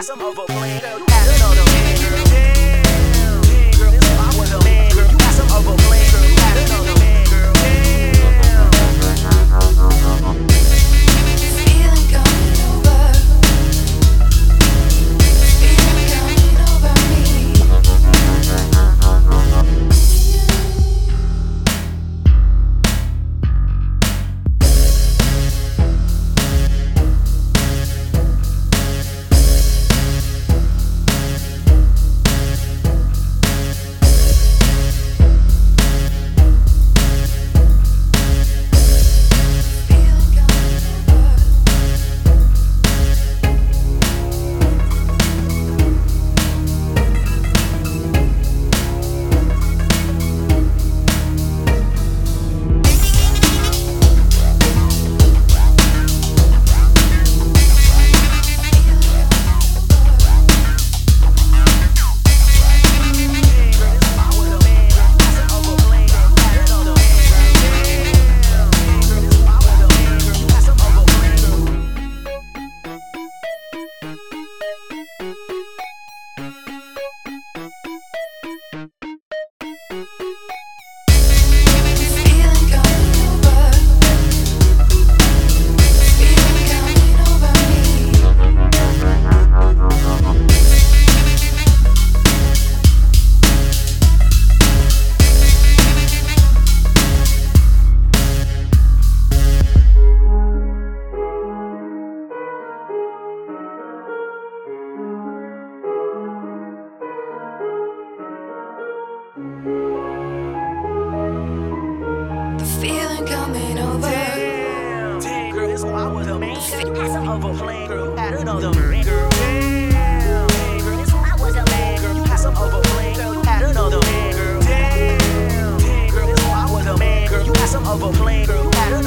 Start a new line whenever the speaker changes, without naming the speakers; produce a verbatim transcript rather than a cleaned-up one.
some overplaying, girl. You had another man, girl. Damn, girl, if I was a man, girl, you had some overplaying, girl. You had another man, girl. Damn.
Feeling coming over. Feeling coming over me. Feeling coming over.
Damn, damn, girl, it's why I was a man. You had some overplaying, girl. You had another man, girl. Damn, girl, it's why I was a man, girl. You had some overplaying, girl. You had another man, girl. Damn, damn, girl, it's why I was a man, girl. You had some overplaying, girl. You had another